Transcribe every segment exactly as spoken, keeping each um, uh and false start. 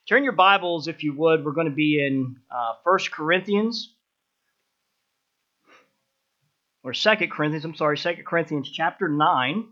Turn your Bibles, if you would. We're going to be in uh, First Corinthians, or Second Corinthians, I'm sorry, Second Corinthians chapter nine.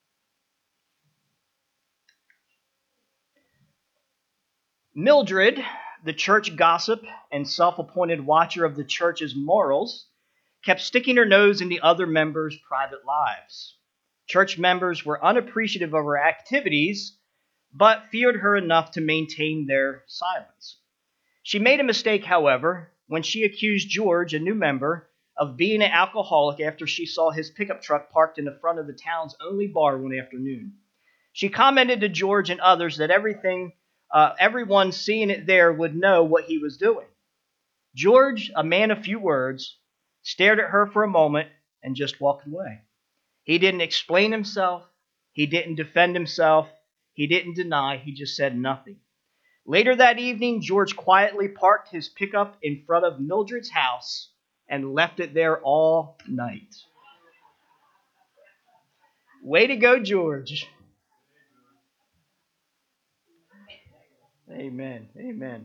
Mildred, the church gossip and self-appointed watcher of the church's morals, kept sticking her nose in the other members' private lives. Church members were unappreciative of her activities, but feared her enough to maintain their silence. She made a mistake, however, when she accused George, a new member, of being an alcoholic after she saw his pickup truck parked in the front of the town's only bar one afternoon. She commented to George and others that everything, uh, everyone seeing it there would know what he was doing. George, a man of few words, stared at her for a moment and just walked away. He didn't explain himself. He didn't defend himself. He didn't deny. He just said nothing. Later that evening, George quietly parked his pickup in front of Mildred's house and left it there all night. Way to go, George. Amen. Amen.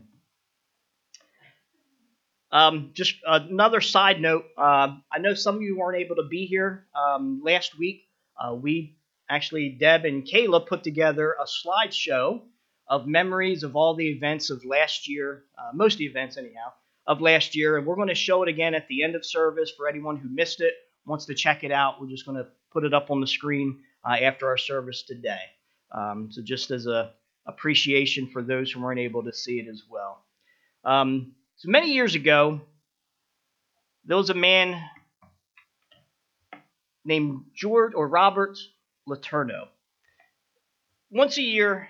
Um, just another side note. Uh, I know some of you weren't able to be here um, last week. Uh, we actually, Deb and Kayla, put together a slideshow of memories of all the events of last year, uh, most of the events anyhow, of last year. And we're going to show it again at the end of service for anyone who missed it, wants to check it out. We're just going to put it up on the screen uh, after our service today. Um, so just as a appreciation for those who weren't able to see it as well. Um, so many years ago, there was a man named George or Robert Letourneau. Once a year,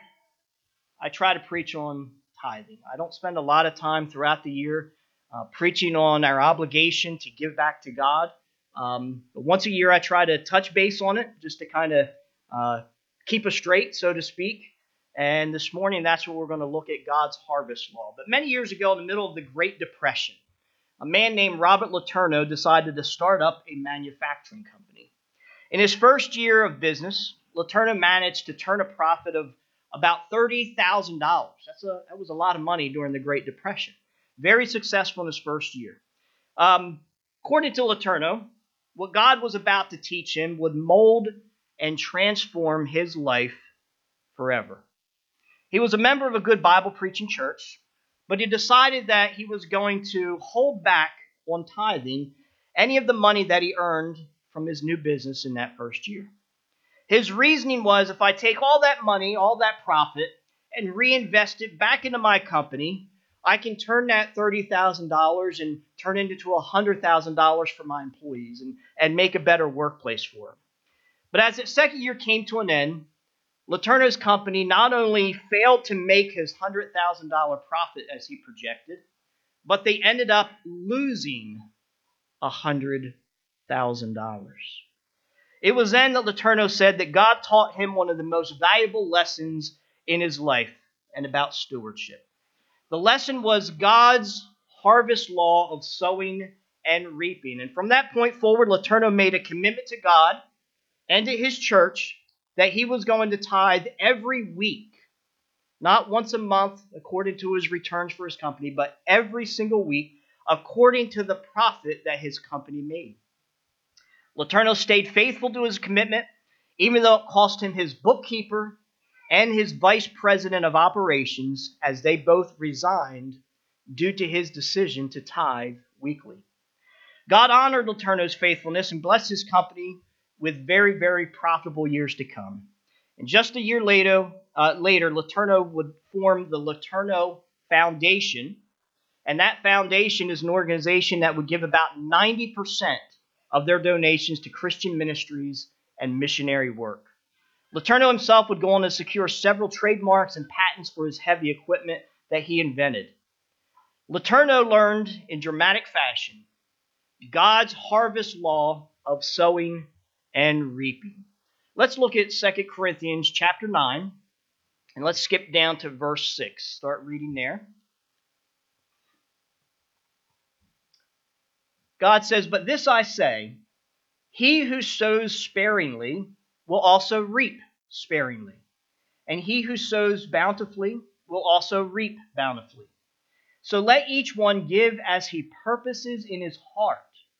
I try to preach on tithing. I don't spend a lot of time throughout the year uh, preaching on our obligation to give back to God. Um, but once a year, I try to touch base on it just to kind of uh, keep us straight, so to speak. And this morning, that's where we're going to look at God's harvest law. But many years ago, in the middle of the Great Depression, a man named Robert Letourneau decided to start up a manufacturing company. In his first year of business, Letourneau managed to turn a profit of about thirty thousand dollars. That's a, that was a lot of money during the Great Depression. Very successful in his first year. Um, according to Letourneau, what God was about to teach him would mold and transform his life forever. He was a member of a good Bible-preaching church, but he decided that he was going to hold back on tithing any of the money that he earned from his new business in that first year. His reasoning was, if I take all that money, all that profit, and reinvest it back into my company, I can turn that thirty thousand dollars and turn it into one hundred thousand dollars for my employees and, and make a better workplace for them. But as the second year came to an end, Letourneau's company not only failed to make his one hundred thousand dollars profit as he projected, but they ended up losing one hundred thousand dollars. It was then that Letourneau said that God taught him one of the most valuable lessons in his life and about stewardship. The lesson was God's harvest law of sowing and reaping. And from that point forward, Letourneau made a commitment to God and to his church that he was going to tithe every week, not once a month according to his returns for his company, but every single week according to the profit that his company made. Letourneau stayed faithful to his commitment, even though it cost him his bookkeeper and his vice president of operations, as they both resigned due to his decision to tithe weekly. God honored Letourneau's faithfulness and blessed his company with very, very profitable years to come. And just a year later, uh, later, Letourneau would form the Letourneau Foundation, and that foundation is an organization that would give about ninety percent of their donations to Christian ministries and missionary work. Letourneau himself would go on to secure several trademarks and patents for his heavy equipment that he invented. Letourneau learned in dramatic fashion God's harvest law of sowing and reaping. Let's look at Second Corinthians chapter nine, and let's skip down to verse six. Start reading there. God says, "But this I say, he who sows sparingly will also reap sparingly, and he who sows bountifully will also reap bountifully. So let each one give as he purposes in his heart,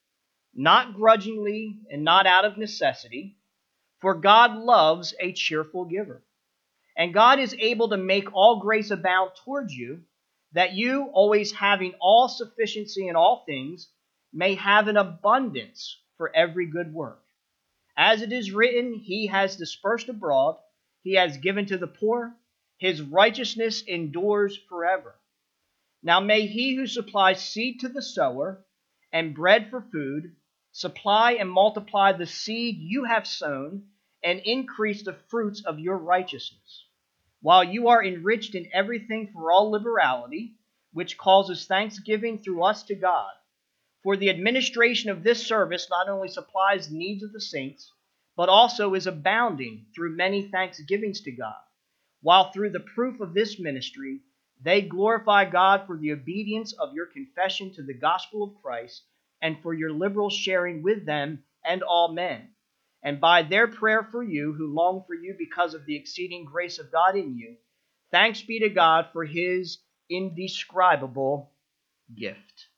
not grudgingly and not out of necessity, for God loves a cheerful giver. And God is able to make all grace abound towards you, that you, always having all sufficiency in all things, may have an abundance for every good work. As it is written, He has dispersed abroad, He has given to the poor, His righteousness endures forever. Now may He who supplies seed to the sower and bread for food supply and multiply the seed you have sown and increase the fruits of your righteousness, while you are enriched in everything for all liberality, which causes thanksgiving through us to God. For the administration of this service not only supplies the needs of the saints, but also is abounding through many thanksgivings to God, while through the proof of this ministry they glorify God for the obedience of your confession to the gospel of Christ, and for your liberal sharing with them and all men. And by their prayer for you, who long for you because of the exceeding grace of God in you, thanks be to God for His indescribable gift.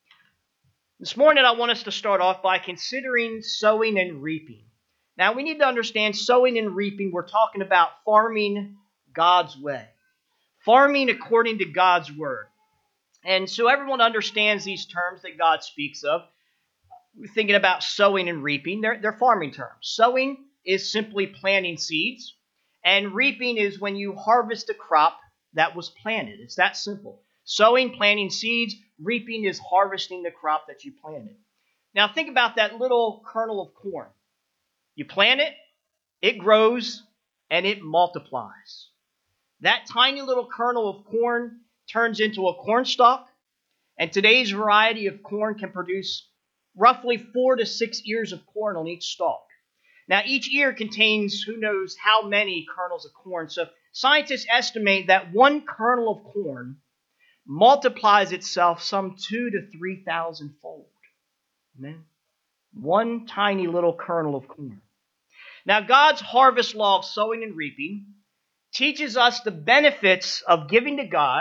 This morning I want us to start off by considering sowing and reaping. Now we need to understand sowing and reaping, we're talking about farming God's way. Farming according to God's word. And so everyone understands these terms that God speaks of. We're thinking about sowing and reaping. They're, they're farming terms. Sowing is simply planting seeds, and reaping is when you harvest a crop that was planted. It's that simple. Sowing, planting seeds, reaping is harvesting the crop that you planted. Now think about that little kernel of corn. You plant it, it grows, and it multiplies. That tiny little kernel of corn turns into a corn stalk, and today's variety of corn can produce roughly four to six ears of corn on each stalk. Now, each ear contains who knows how many kernels of corn. So scientists estimate that one kernel of corn multiplies itself some two to three thousand fold. Amen. One tiny little kernel of corn. Now, God's harvest law of sowing and reaping teaches us the benefits of giving to God,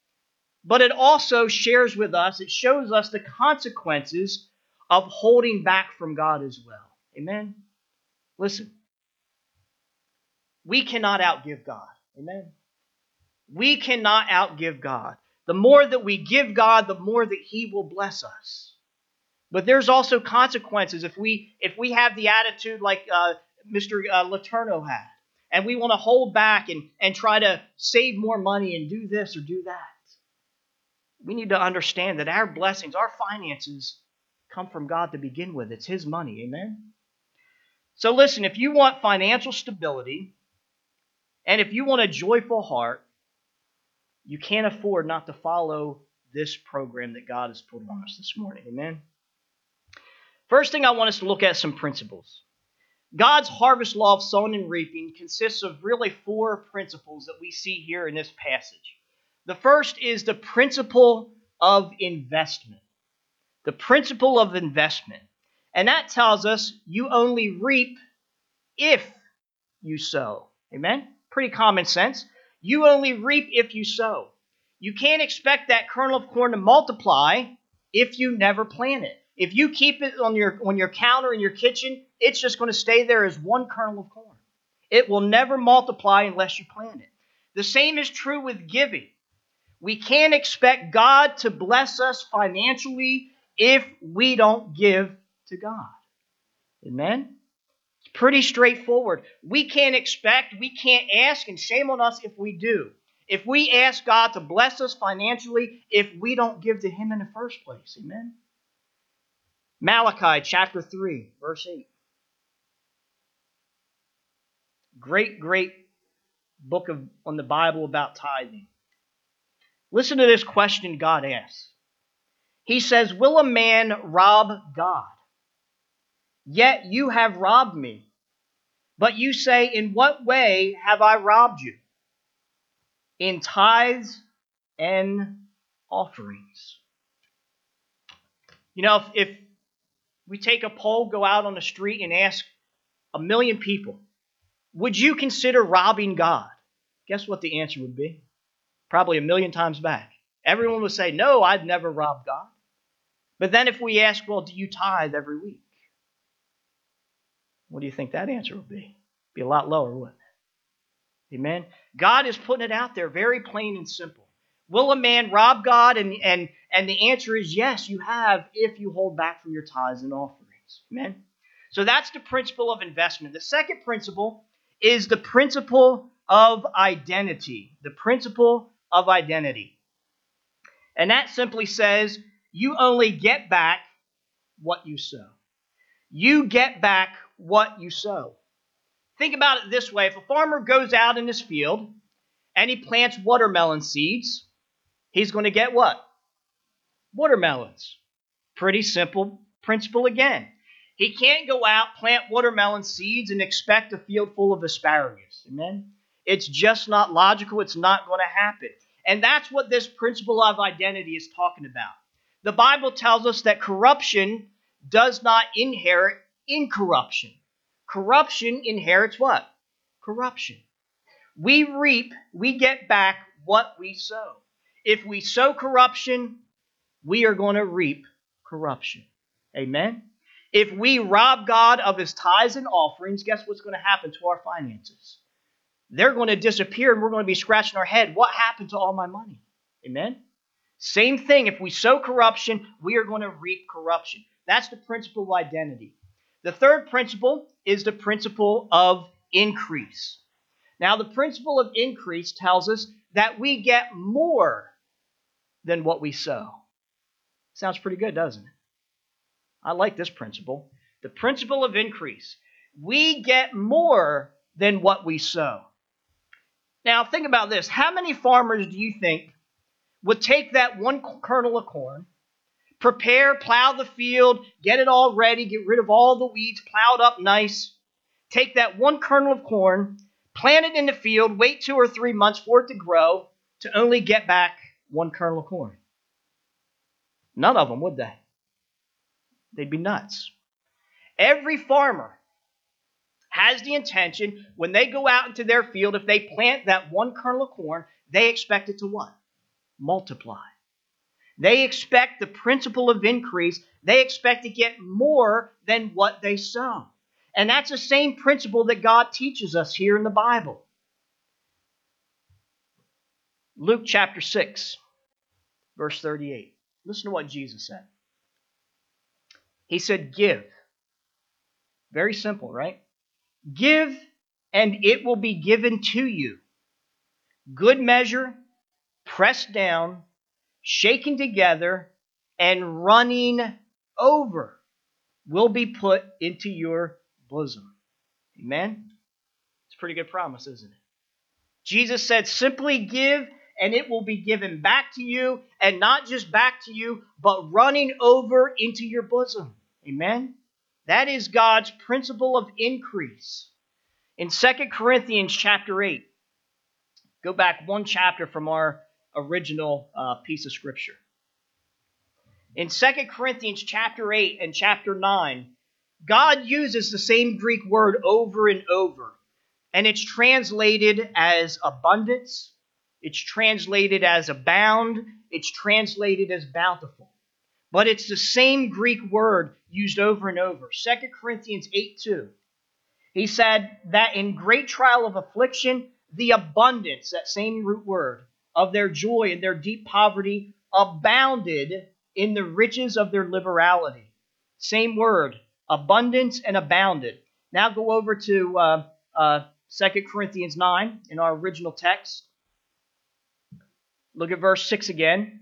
but it also shares with us, it shows us the consequences of holding back from God as well. Amen? Listen, we cannot outgive God. Amen? We cannot outgive God. The more that we give God, the more that He will bless us. But there's also consequences if we if we have the attitude like uh, Mister Uh, Letourneau had, and we want to hold back and, and try to save more money and do this or do that. We need to understand that our blessings, our finances, come from God to begin with. It's His money. Amen? So listen, if you want financial stability, and if you want a joyful heart, you can't afford not to follow this program that God has put on us this morning. Amen? First thing I want us to look at some principles. God's harvest law of sowing and reaping consists of really four principles that we see here in this passage. The first is the principle of investment. The principle of investment. And that tells us you only reap if you sow. Amen? Pretty common sense. You only reap if you sow. You can't expect that kernel of corn to multiply if you never plant it. If you keep it on your, on your counter in your kitchen, it's just going to stay there as one kernel of corn. It will never multiply unless you plant it. The same is true with giving. We can't expect God to bless us financially if we don't give to God. Amen? It's pretty straightforward. We can't expect, we can't ask, and shame on us if we do. If we ask God to bless us financially if we don't give to Him in the first place. Amen? Malachi chapter three, verse eight. Great, great book of on the Bible about tithing. Listen to this question God asks. He says, "Will a man rob God? Yet you have robbed me. But you say, in what way have I robbed you? In tithes and offerings." You know, if, if we take a poll, go out on the street and ask a million people, would you consider robbing God? Guess what the answer would be? Probably a million times back. Everyone would say, no, I'd never robbed God. But then if we ask, well, do you tithe every week? What do you think that answer would be? Be a lot lower, wouldn't it? Amen? God is putting it out there very plain and simple. Will a man rob God? And, and, and the answer is yes, you have, if you hold back from your tithes and offerings. Amen? So that's the principle of investment. The second principle is the principle of identity. The principle of identity. And that simply says you only get back what you sow. You get back what you sow. Think about it this way. If a farmer goes out in his field and he plants watermelon seeds, he's going to get what? Watermelons. Pretty simple principle again. He can't go out, plant watermelon seeds, and expect a field full of asparagus. Amen? It's just not logical. It's not going to happen. And that's what this principle of identity is talking about. The Bible tells us that corruption does not inherit incorruption. Corruption inherits what? Corruption. We reap, we get back what we sow. If we sow corruption, we are going to reap corruption. Amen? If we rob God of his tithes and offerings, guess what's going to happen to our finances? They're going to disappear and we're going to be scratching our head. What happened to all my money? Amen? Same thing. If we sow corruption, we are going to reap corruption. That's the principle of identity. The third principle is the principle of increase. Now, the principle of increase tells us that we get more than what we sow. Sounds pretty good, doesn't it? I like this principle. The principle of increase. We get more than what we sow. Now, think about this. How many farmers do you think would take that one kernel of corn, prepare, plow the field, get it all ready, get rid of all the weeds, plow it up nice, take that one kernel of corn, plant it in the field, wait two or three months for it to grow, to only get back one kernel of corn? None of them, would they? They'd be nuts. Every farmer has the intention, when they go out into their field, if they plant that one kernel of corn, they expect it to what? Multiply. They expect the principle of increase. They expect to get more than what they sow. And that's the same principle that God teaches us here in the Bible. Luke chapter six, verse thirty-eight. Listen to what Jesus said. He said, give. Very simple, right? Give, and it will be given to you. Good measure, pressed down, shaken together, and running over will be put into your bosom. Amen? It's a pretty good promise, isn't it? Jesus said, simply give, and it will be given back to you, and not just back to you, but running over into your bosom. Amen? That is God's principle of increase. In Second Corinthians chapter eight, go back one chapter from our original uh, piece of Scripture. In Second Corinthians chapter eight and chapter nine, God uses the same Greek word over and over. And it's translated as abundance. It's translated as abound. It's translated as bountiful. But it's the same Greek word used over and over. Second Corinthians eight two. He said that in great trial of affliction, the abundance, that same root word, of their joy and their deep poverty abounded in the riches of their liberality. Same word, abundance and abounded. Now go over to uh, uh, Second Corinthians nine in our original text. Look at verse six again.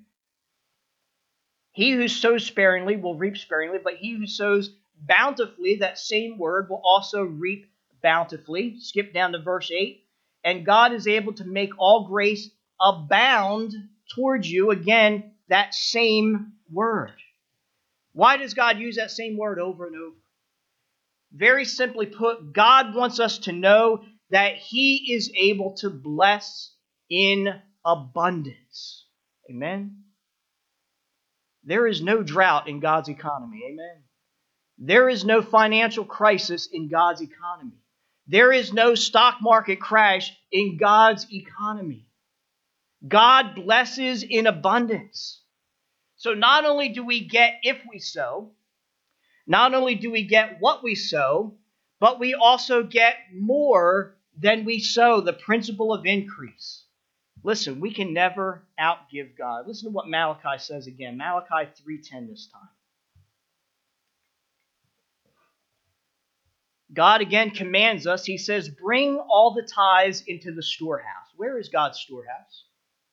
He who sows sparingly will reap sparingly, but he who sows bountifully, that same word, will also reap bountifully. Skip down to verse eight. And God is able to make all grace abound towards you. Again, that same word. Why does God use that same word over and over? Very simply put, God wants us to know that He is able to bless in abundance. Amen? There is no drought in God's economy. Amen? There is no financial crisis in God's economy. There is no stock market crash in God's economy. God blesses in abundance. So not only do we get if we sow, not only do we get what we sow, but we also get more than we sow, the principle of increase. Listen, we can never outgive God. Listen to what Malachi says again. Malachi three ten this time. God again commands us. He says, bring all the tithes into the storehouse. Where is God's storehouse?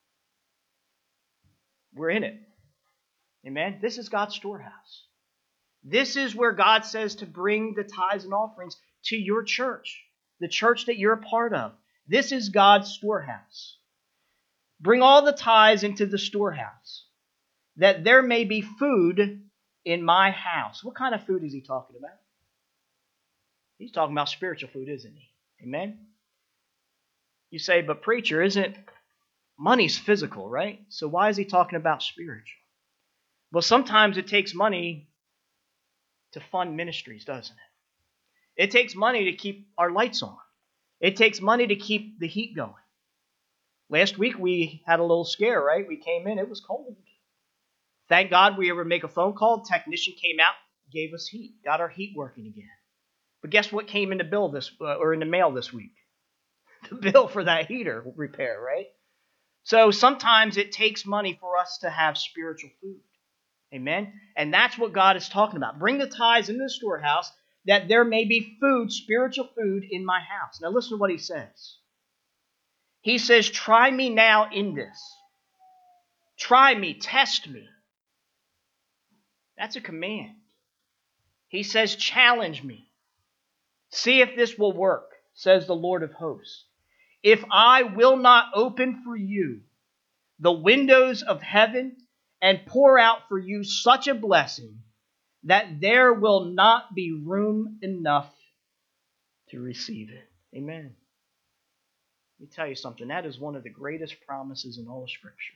We're in it. Amen? This is God's storehouse. This is where God says to bring the tithes and offerings to your church, the church that you're a part of. This is God's storehouse. Bring all the tithes into the storehouse, that there may be food in my house. What kind of food is he talking about? He's talking about spiritual food, isn't he? Amen? You say, but preacher, isn't money's physical, right? So why is he talking about spiritual? Well, sometimes it takes money to fund ministries, doesn't it? It takes money to keep our lights on. It takes money to keep the heat going. Last week we had a little scare, right? We came in, it was cold. Thank God we were able to make a phone call. Technician came out, gave us heat, got our heat working again. But guess what came in the bill this uh, or in the mail this week? The bill for that heater repair, right? So sometimes it takes money for us to have spiritual food. Amen? And that's what God is talking about. Bring the tithes into the storehouse that there may be food, spiritual food in my house. Now listen to what he says. He says, try me now in this. Try me, test me. That's a command. He says, challenge me. See if this will work, says the Lord of hosts. If I will not open for you the windows of heaven and pour out for you such a blessing that there will not be room enough to receive it. Amen. Let me tell you something. That is one of the greatest promises in all of Scripture.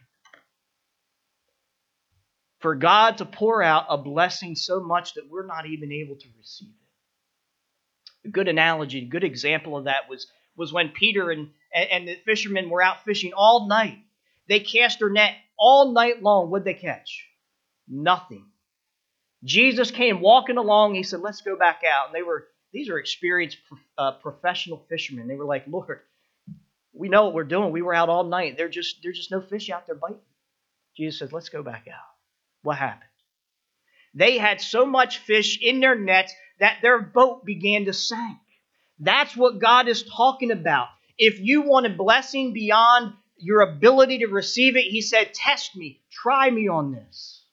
For God to pour out a blessing so much that we're not even able to receive it. A good analogy, a good example of that was, was when Peter and, and the fishermen were out fishing all night. They cast their net all night long. What'd they catch? Nothing. Jesus came walking along. He said, let's go back out. And they were, these are experienced uh, professional fishermen. They were like, Lord, we know what we're doing. We were out all night. There's just, there's just no fish out there biting. Jesus says, let's go back out. What happened? They had so much fish in their nets that their boat began to sink. That's what God is talking about. If you want a blessing beyond your ability to receive it, he said, test me, try me on this.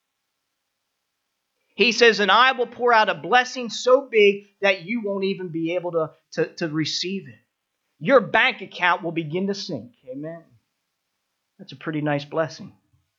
He says, and I will pour out a blessing so big that you won't even be able to, to, to receive it. Your bank account will begin to sink. Amen. That's a pretty nice blessing.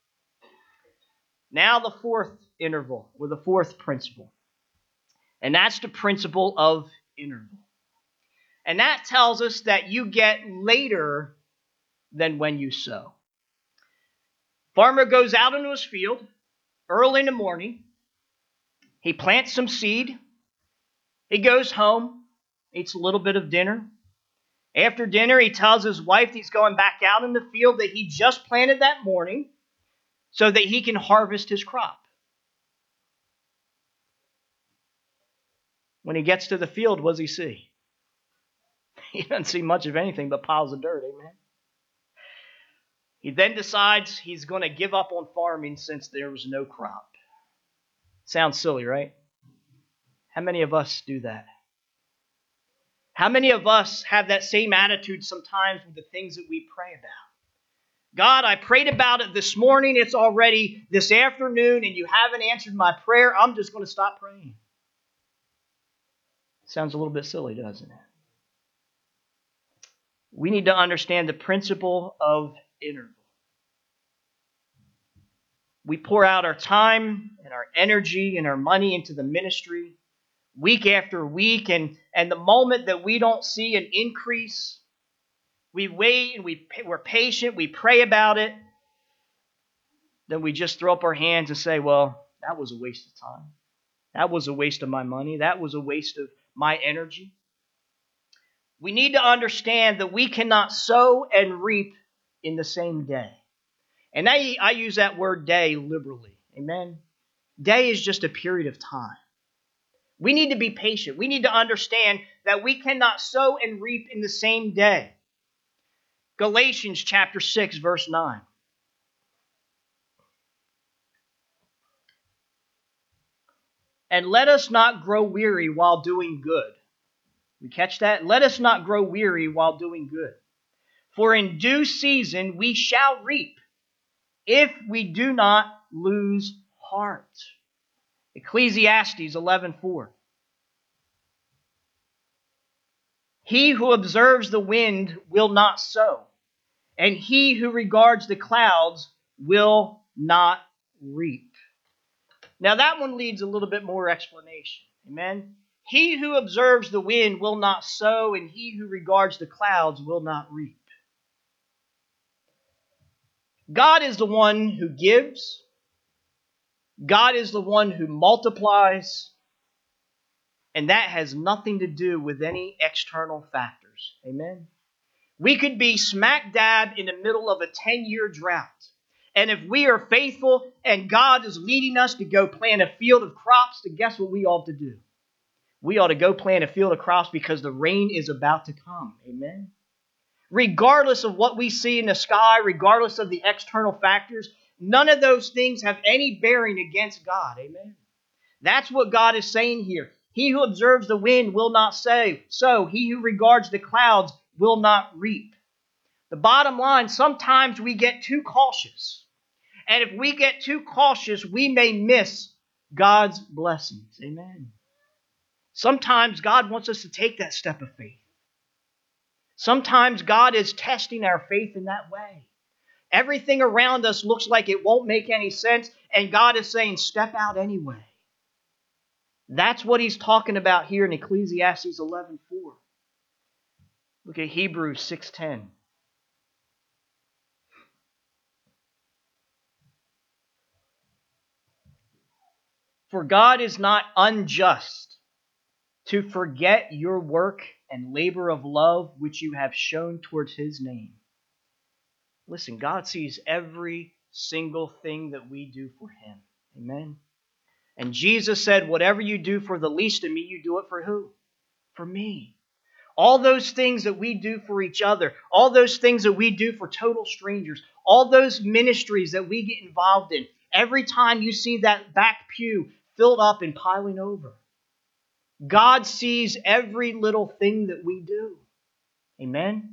Now the fourth interval, or the fourth principle. And that's the principle of interval. And that tells us that you get later than when you sow. Farmer goes out into his field early in the morning. He plants some seed. He goes home, eats a little bit of dinner. After dinner, he tells his wife he's going back out in the field that he just planted that morning so that he can harvest his crop. When he gets to the field, what does he see? He doesn't see much of anything but piles of dirt, amen? He then decides he's going to give up on farming since there was no crop. Sounds silly, right? How many of us do that? How many of us have that same attitude sometimes with the things that we pray about? God, I prayed about it this morning. It's already this afternoon, and you haven't answered my prayer. I'm just going to stop praying. Sounds a little bit silly, doesn't it? We need to understand the principle of interval. We pour out our time and our energy and our money into the ministry week after week, and, and the moment that we don't see an increase, we wait and we, we're patient, we pray about it, then we just throw up our hands and say, well, that was a waste of time. That was a waste of my money. That was a waste of my energy. We need to understand that we cannot sow and reap in the same day. And I, I use that word day liberally. Amen. Day is just a period of time. We need to be patient. We need to understand that we cannot sow and reap in the same day. Galatians chapter six, verse nine. And let us not grow weary while doing good. We catch that? Let us not grow weary while doing good. For in due season we shall reap, if we do not lose heart. Ecclesiastes eleven four. He who observes the wind will not sow, and he who regards the clouds will not reap. Now that one needs a little bit more explanation. Amen? He who observes the wind will not sow, and he who regards the clouds will not reap. God is the one who gives. God is the one who multiplies. And that has nothing to do with any external factors. Amen? We could be smack dab in the middle of a ten-year drought. And if we are faithful and God is leading us to go plant a field of crops, then guess what we ought to do? We ought to go plant a field of crops because the rain is about to come. Amen? Regardless of what we see in the sky, regardless of the external factors, none of those things have any bearing against God. Amen? That's what God is saying here. He who observes the wind will not sow, so he who regards the clouds will not reap. The bottom line, sometimes we get too cautious. And if we get too cautious, we may miss God's blessings. Amen. Sometimes God wants us to take that step of faith. Sometimes God is testing our faith in that way. Everything around us looks like it won't make any sense, and God is saying, step out anyway. That's what he's talking about here in Ecclesiastes eleven four. Look at Hebrews six ten. For God is not unjust to forget your work and labor of love which you have shown towards his name. Listen, God sees every single thing that we do for him. Amen. And Jesus said, whatever you do for the least of me, you do it for who? For me. All those things that we do for each other, all those things that we do for total strangers, all those ministries that we get involved in, every time you see that back pew filled up and piling over, God sees every little thing that we do. Amen?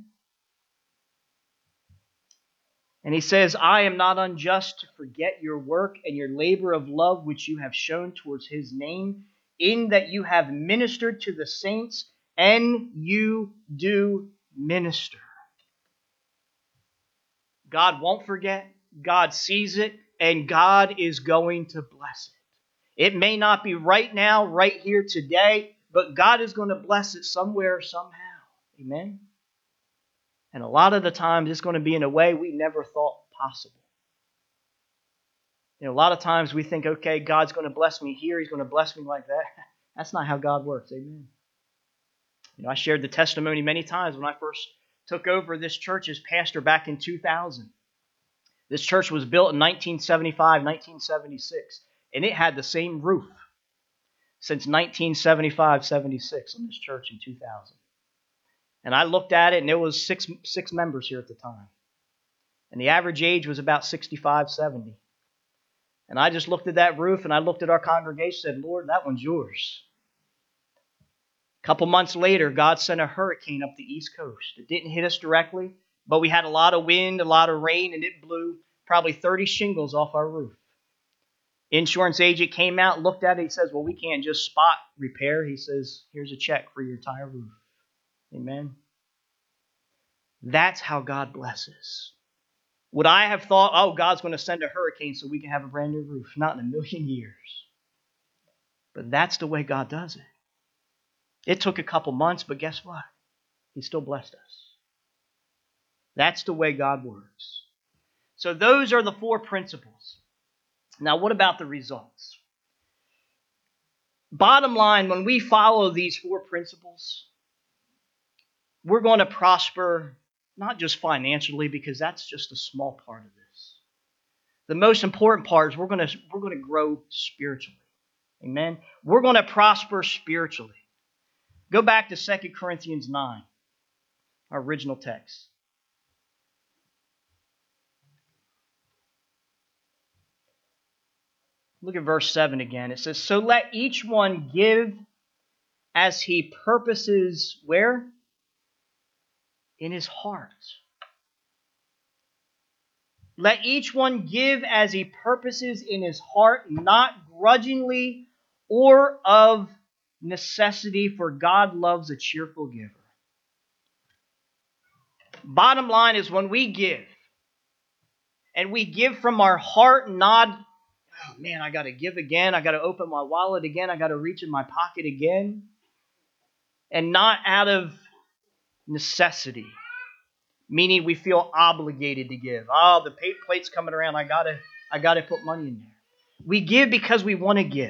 And he says, I am not unjust to forget your work and your labor of love which you have shown towards his name, in that you have ministered to the saints, and you do minister. God won't forget. God sees it, and God is going to bless it. It may not be right now, right here today, but God is going to bless it somewhere, somehow. Amen? And a lot of the times it's going to be in a way we never thought possible. You know, a lot of times we think, okay, God's going to bless me here, he's going to bless me like that. That's not how God works. Amen. You know, I shared the testimony many times when I first took over this church as pastor back in two thousand. This church was built in nineteen seventy-five, nineteen seventy-six, and it had the same roof since nineteen seventy-five, seventy-six on this church in two thousand. And I looked at it, and there was six, six members here at the time. And the average age was about sixty-five, seventy. And I just looked at that roof, and I looked at our congregation and said, Lord, that one's yours. A couple months later, God sent a hurricane up the East Coast. It didn't hit us directly, but we had a lot of wind, a lot of rain, and it blew probably thirty shingles off our roof. Insurance agent came out, looked at it, he says, well, we can't just spot repair. He says, here's a check for your entire roof. Amen. That's how God blesses. Would I have thought, oh, God's going to send a hurricane so we can have a brand new roof? Not in a million years. But that's the way God does it. It took a couple months, but guess what? He still blessed us. That's the way God works. So those are the four principles. Now, what about the results? Bottom line, when we follow these four principles, we're going to prosper, not just financially, because that's just a small part of this. The most important part is we're going to we're going to grow spiritually. Amen. We're going to prosper spiritually. Go back to Second Corinthians nine, our original text. Look at verse seven again. It says, "So let each one give as he purposes," where? In his heart. Let each one give as he purposes in his heart, not grudgingly or of necessity, for God loves a cheerful giver. Bottom line is, when we give, and we give from our heart, not, oh man, I got to give again, I got to open my wallet again, I got to reach in my pocket again, and not out of necessity, meaning we feel obligated to give. Oh, the plate's coming around, I gotta, I gotta put money in there. We give because we want to give.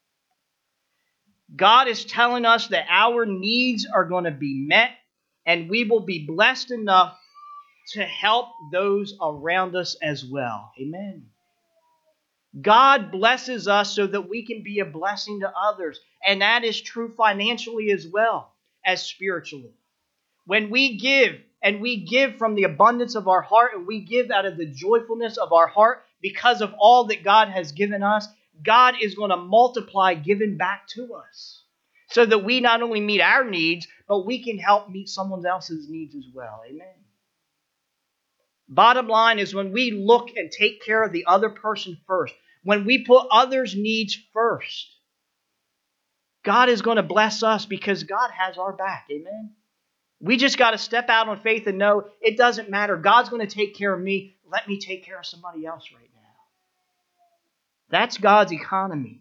God is telling us that our needs are going to be met, and we will be blessed enough to help those around us as well. Amen. God blesses us so that we can be a blessing to others, and that is true financially as well as spiritually. When we give, and we give from the abundance of our heart, and we give out of the joyfulness of our heart because of all that God has given us, God is going to multiply giving back to us so that we not only meet our needs, but we can help meet someone else's needs as well. Amen. Bottom line is, when we look and take care of the other person first, when we put others' needs first, God is going to bless us because God has our back. Amen. We just got to step out on faith and know it doesn't matter. God's going to take care of me. Let me take care of somebody else right now. That's God's economy.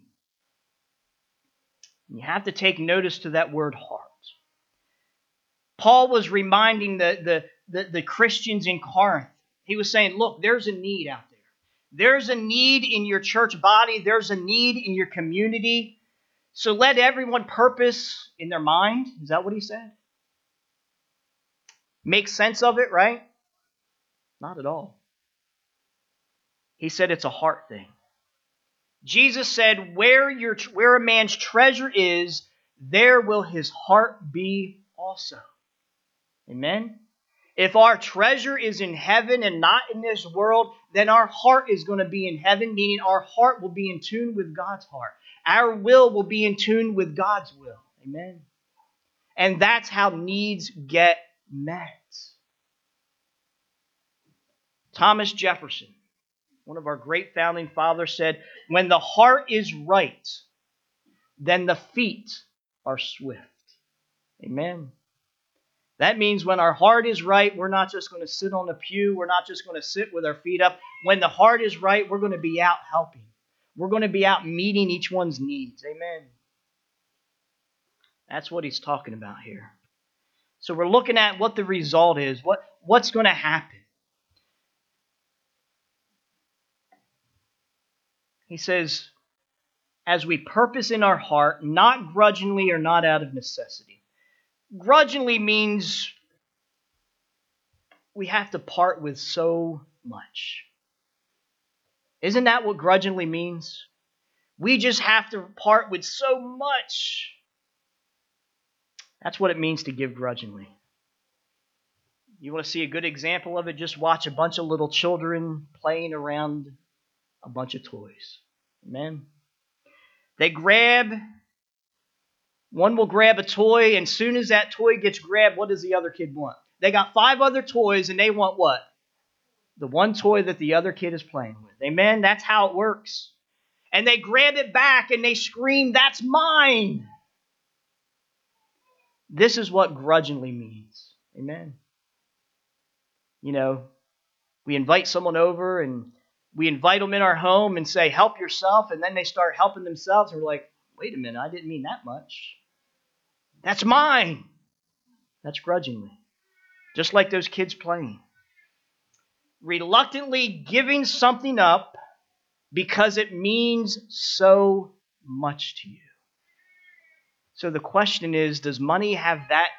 You have to take notice to that word heart. Paul was reminding the, the, the, the Christians in Corinth. He was saying, look, there's a need out there. There's a need in your church body. There's a need in your community. So let everyone purpose in their mind. Is that what he said? Make sense of it, right? Not at all. He said it's a heart thing. Jesus said, where, your, where a man's treasure is, there will his heart be also. Amen? If our treasure is in heaven and not in this world, then our heart is going to be in heaven, meaning our heart will be in tune with God's heart. Our will will be in tune with God's will. Amen? And that's how needs get met. Thomas Jefferson, one of our great founding fathers, said, when the heart is right, then the feet are swift. Amen. That means when our heart is right, we're not just going to sit on the pew. We're not just going to sit with our feet up. When the heart is right, we're going to be out helping. We're going to be out meeting each one's needs. Amen. That's what he's talking about here. So we're looking at what the result is. What, what's going to happen? He says, as we purpose in our heart, not grudgingly or not out of necessity. Grudgingly means we have to part with so much. Isn't that what grudgingly means? We just have to part with so much. That's what it means to give grudgingly. You want to see a good example of it? Just watch a bunch of little children playing around a bunch of toys. Amen? They grab, one will grab a toy, and as soon as that toy gets grabbed, what does the other kid want? They got five other toys, and they want what? The one toy that the other kid is playing with. Amen? That's how it works. And they grab it back, and they scream, that's mine! This is what grudgingly means. Amen? You know, we invite someone over, and we invite them in our home and say, help yourself, and then they start helping themselves, and we're like, wait a minute, I didn't mean that much. That's mine. That's grudgingly. Just like those kids playing. Reluctantly giving something up because it means so much to you. So the question is, does money have that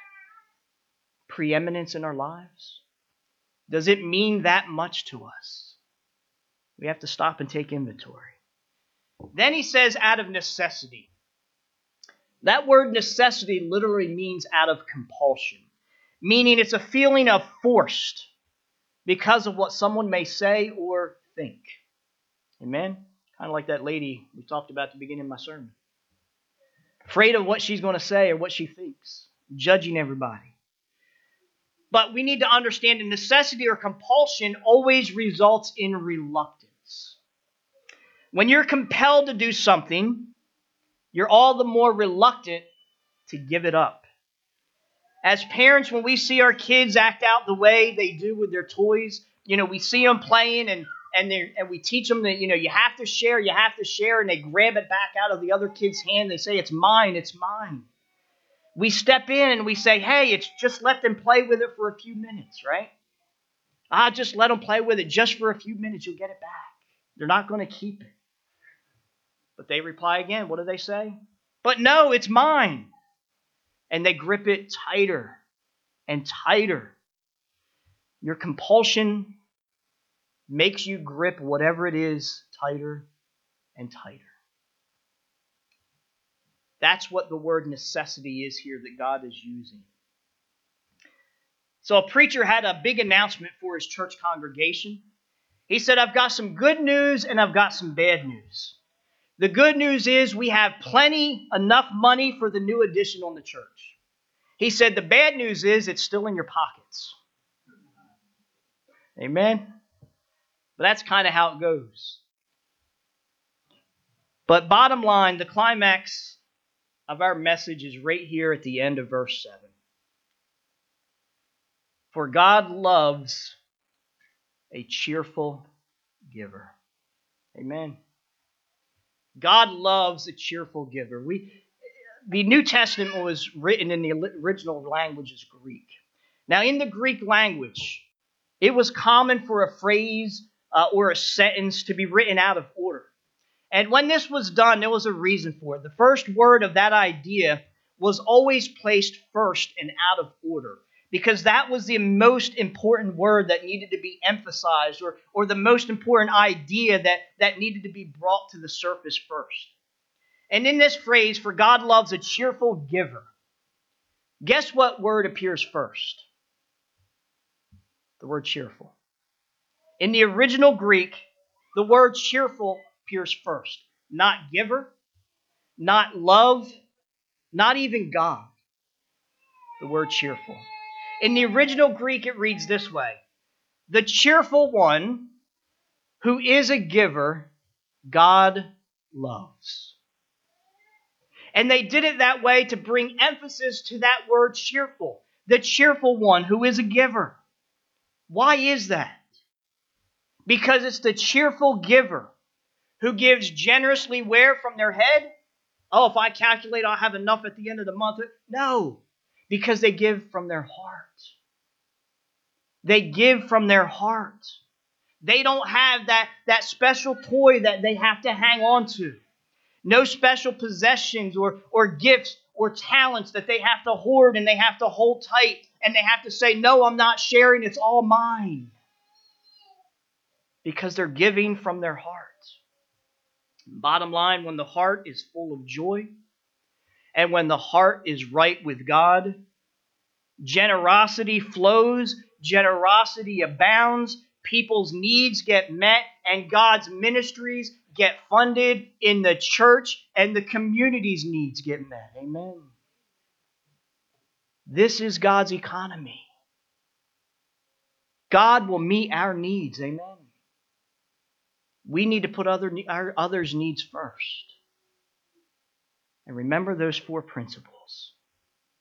preeminence in our lives? Does it mean that much to us? We have to stop and take inventory. Then he says, out of necessity. That word necessity literally means out of compulsion, meaning it's a feeling of forced because of what someone may say or think. Amen? Kind of like that lady we talked about at the beginning of my sermon. Afraid of what she's going to say or what she thinks, judging everybody. But we need to understand that necessity or compulsion always results in reluctance. When you're compelled to do something, you're all the more reluctant to give it up. As parents, when we see our kids act out the way they do with their toys, you know, we see them playing and and they and we teach them that, you know, you have to share, you have to share, and they grab it back out of the other kid's hand. They say, it's mine, it's mine. We step in and we say, hey, it's just let them play with it for a few minutes, right? Ah, just let them play with it just for a few minutes. You'll get it back. They're not going to keep it. But they reply again. What do they say? But no, it's mine. And they grip it tighter and tighter. Your compulsion makes you grip whatever it is tighter and tighter. That's what the word necessity is here that God is using. So a preacher had a big announcement for his church congregation. He said, I've got some good news and I've got some bad news. The good news is we have plenty, enough money for the new addition on the church. He said, the bad news is it's still in your pockets. Amen? But that's kind of how it goes. But bottom line, the climax of our message is right here at the end of verse seven. For God loves a cheerful giver. Amen. God loves a cheerful giver. We, the New Testament was written in the original language is Greek. Now, in the Greek language, it was common for a phrase uh, or a sentence to be written out of order. And when this was done, there was a reason for it. The first word of that idea was always placed first and out of order, because that was the most important word that needed to be emphasized, or, or the most important idea that, that needed to be brought to the surface first. And in this phrase, for God loves a cheerful giver, guess what word appears first? The word cheerful. In the original Greek, the word cheerful appears first. Not giver, not love, not even God. The word cheerful. In the original Greek, it reads this way. The cheerful one who is a giver, God loves. And they did it that way to bring emphasis to that word cheerful. The cheerful one who is a giver. Why is that? Because it's the cheerful giver who gives generously where? From their head? Oh, if I calculate, I'll have enough at the end of the month. No, because they give from their heart. They give from their heart. They don't have that, that special toy that they have to hang on to. No special possessions or, or gifts or talents that they have to hoard and they have to hold tight and they have to say, no, I'm not sharing, it's all mine. Because they're giving from their heart. Bottom line, when the heart is full of joy and when the heart is right with God, generosity flows, generosity abounds, people's needs get met, and God's ministries get funded in the church, and the community's needs get met. Amen. This is God's economy. God will meet our needs. Amen. We need to put other our others' needs first. And remember those four principles.